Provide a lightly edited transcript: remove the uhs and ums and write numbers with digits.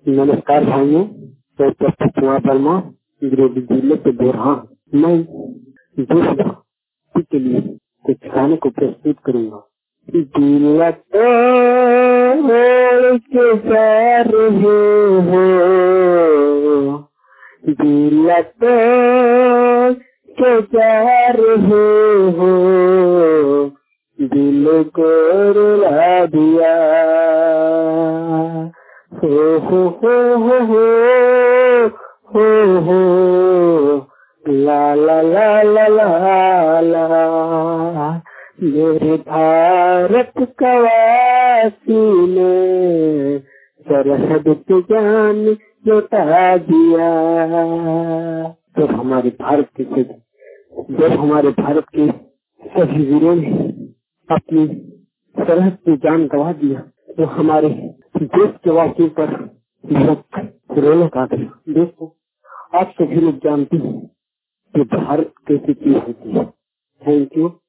नमस्कार भाइयों, मैं डॉक्टर कुमार वर्मा गिरिडीह जिले से बोल रहा हूँ। मैं देशभक्ति के लिए कुछ गाने को प्रस्तुत करूँगा। दिल तोड़ के जा रहे हो, दिल तोड़ के जा रहे हो, दिल को रुला दिया। हो ला ला ला ला ला ला, मेरे भारत का वासी ने सरहद पे जान लौटा दिया। जब हमारे भारत के सभी वीरों ने अपनी सरहद पे जान गंवा दिया, तो हमारे देश के वासियों पर रोलक आ गया। दोस्तों, आप सभी लोग जानते हैं कि भारत कैसी चीज होती है। Thank you.